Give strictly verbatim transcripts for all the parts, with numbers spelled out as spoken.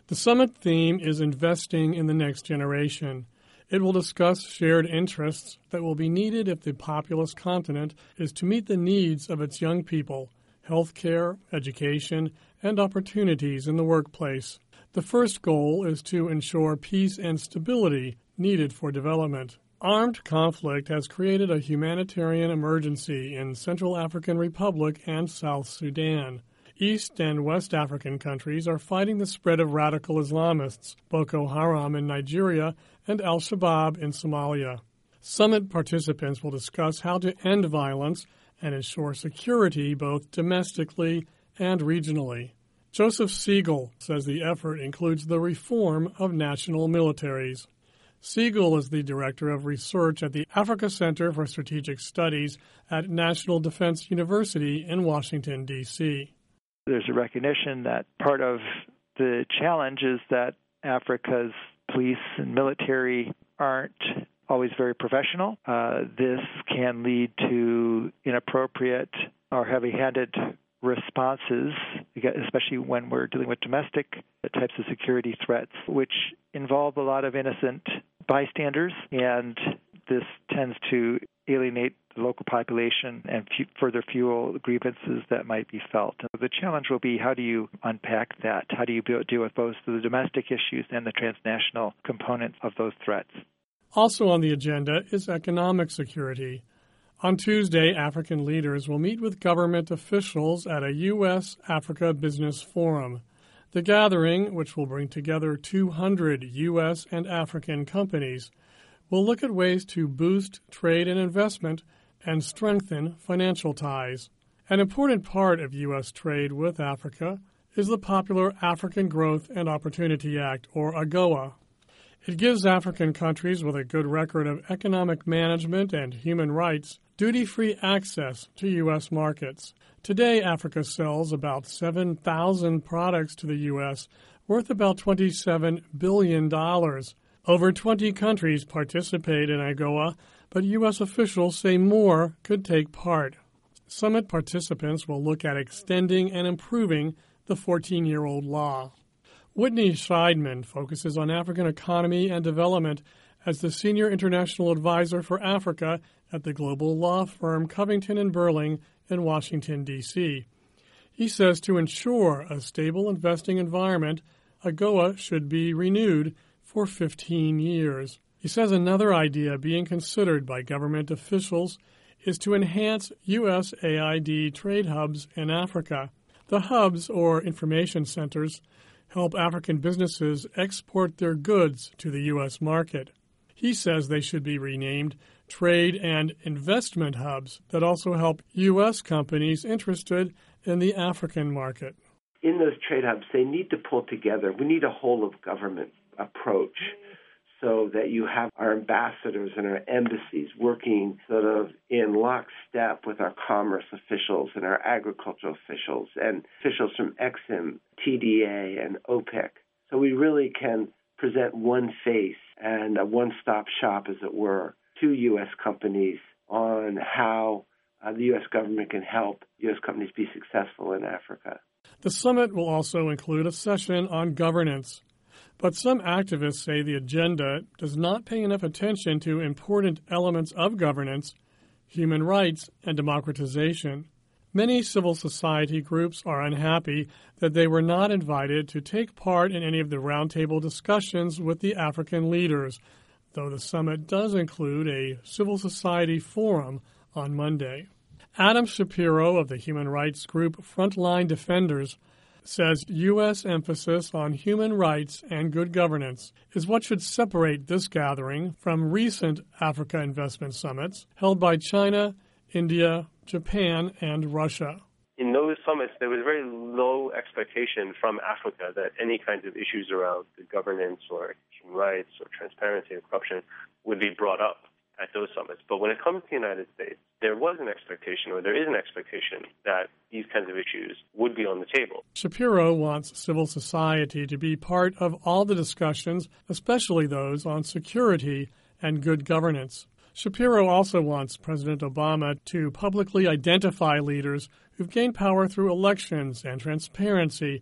The summit theme is investing in the next generation. It will discuss shared interests that will be needed if the populous continent is to meet the needs of its young people, health care, education, and opportunities in the workplace. The first goal is to ensure peace and stability needed for development. Armed conflict has created a humanitarian emergency in Central African Republic and South Sudan. East and West African countries are fighting the spread of radical Islamists, Boko Haram in Nigeria and al-Shabaab in Somalia. Summit participants will discuss how to end violence and ensure security both domestically and regionally. Joseph Siegel says the effort includes the reform of national militaries. Siegel is the Director of Research at the Africa Center for Strategic Studies at National Defense University in Washington, D C There's a recognition that part of the challenge is that Africa's police and military aren't always very professional. Uh, this can lead to inappropriate or heavy-handed responses, especially when we're dealing with domestic types of security threats, which involve a lot of innocent bystanders, and this tends to alienate the local population and f- further fuel grievances that might be felt. The challenge will be, how do you unpack that? How do you deal with both the domestic issues and the transnational components of those threats? Also on the agenda is economic security. On Tuesday, African leaders will meet with government officials at a U S Africa Business Forum. The gathering, which will bring together two hundred U S and African companies, will look at ways to boost trade and investment and strengthen financial ties. An important part of U S trade with Africa is the popular African Growth and Opportunity Act, or AGOA. It gives African countries with a good record of economic management and human rights duty-free access to U S markets. Today, Africa sells about seven thousand products to the U S, worth about twenty-seven billion dollars. Over twenty countries participate in AGOA, but U S officials say more could take part. Summit participants will look at extending and improving the fourteen-year-old law. Whitney Scheidman focuses on African economy and development as the Senior International Advisor for Africa at the global law firm Covington and Burling in Washington, D C He says to ensure a stable investing environment, AGOA should be renewed for fifteen years. He says another idea being considered by government officials is to enhance U S A I D trade hubs in Africa. The hubs, or information centers, help African businesses export their goods to the U S market. He says they should be renamed trade and investment hubs that also help U S companies interested in the African market. In those trade hubs, they need to pull together. We need a whole-of-government approach so that you have our ambassadors and our embassies working sort of in lockstep with our commerce officials and our agricultural officials and officials from Exim, T D A, and OPEC. So we really can present one face and a one-stop shop, as it were, to U S companies on how uh, the U S government can help U S companies be successful in Africa. The summit will also include a session on governance. But some activists say the agenda does not pay enough attention to important elements of governance, human rights, and democratization. Many civil society groups are unhappy that they were not invited to take part in any of the roundtable discussions with the African leaders, though the summit does include a civil society forum on Monday. Adam Shapiro of the human rights group Frontline Defenders says U S emphasis on human rights and good governance is what should separate this gathering from recent Africa investment summits held by China, India, Japan, and Russia. In those summits, there was very low expectation from Africa that any kinds of issues around good governance or human rights or transparency or corruption would be brought up at those summits. But when it comes to the United States, there was an expectation, or there is an expectation, that these kinds of issues would be on the table. Shapiro wants civil society to be part of all the discussions, especially those on security and good governance. Shapiro also wants President Obama to publicly identify leaders who've gained power through elections and transparency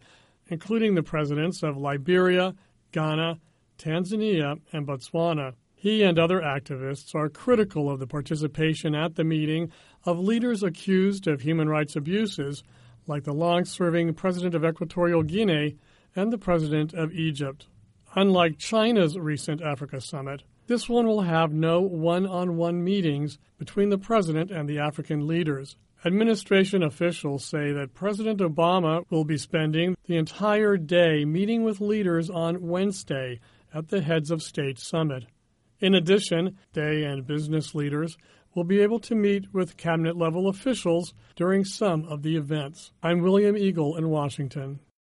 including the presidents of Liberia, Ghana, Tanzania, and Botswana. He and other activists are critical of the participation at the meeting of leaders accused of human rights abuses, like the long-serving president of Equatorial Guinea and the president of Egypt. Unlike China's recent Africa summit, this one will have no one-on-one meetings between the president and the African leaders. Administration officials say that President Obama will be spending the entire day meeting with leaders on Wednesday at the Heads of State Summit. In addition, day and business leaders will be able to meet with cabinet-level officials during some of the events. I'm William Eagle in Washington.